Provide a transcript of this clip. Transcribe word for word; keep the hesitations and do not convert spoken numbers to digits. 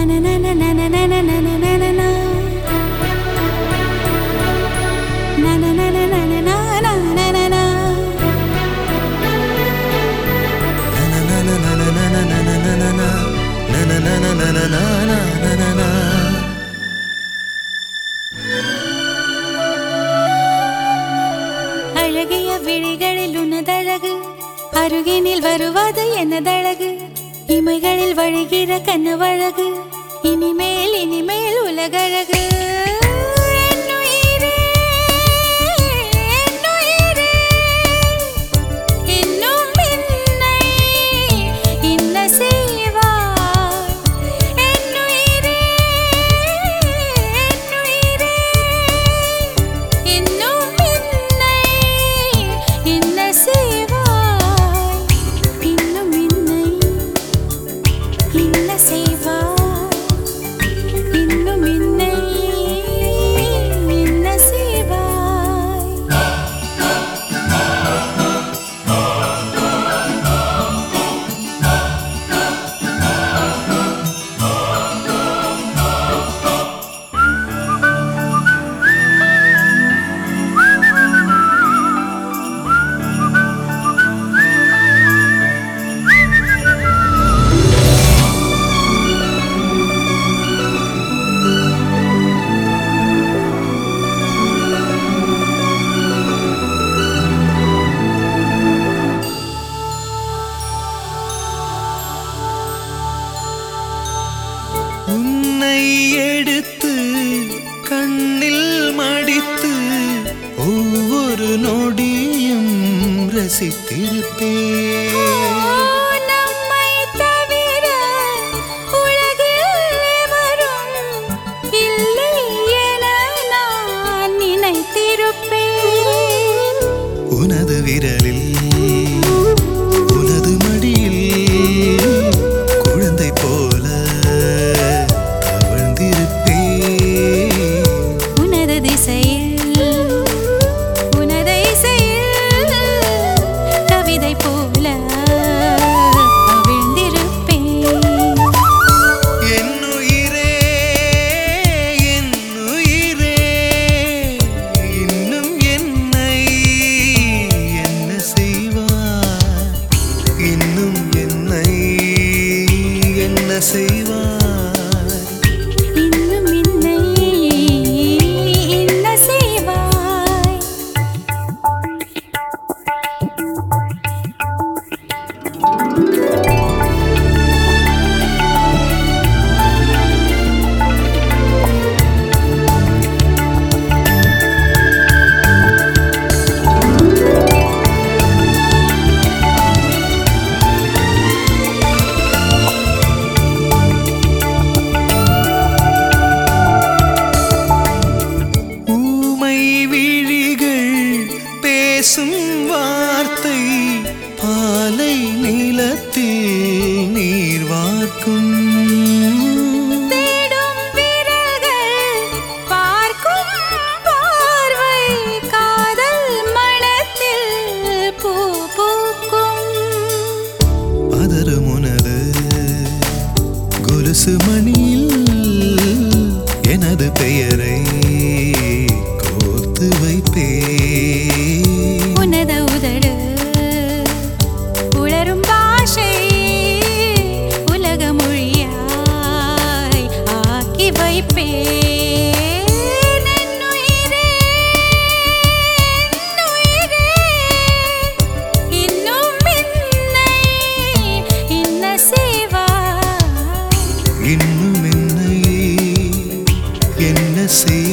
அழகிய விழிகளில் உனதழகு அருகினில் வருவது எனதழகு இமைகளில் வழிகிற கனவழகு இனிமேல் இனிமேல் உலகழகு உன்னை எடுத்து கண்ணில் மடித்து ஒவ்வொரு நொடியும் ரசித்திருப்பேன். நம்மை தவிர உலகில் எவரும் இல்லை என நான் நினைத்திருப்பேன். உனது விரலில் உனது மடியில் குழந்தை போல வார்த்தை பாலை நிலத்தில் நீர் வார்க்கும். தேடும் விரல்கள் பார்க்கும் பார்வை காதல் மனத்தில் பூ பூக்கும். பதறும் உனது கொலுசு மணியில் எனது பெயரை கோர்த்து வைப்பே. உனது உதடு உளரும் பாஷை உலக மொழியாய் ஆக்கி வைப்பே. இன்னும் என்னை என்ன செய்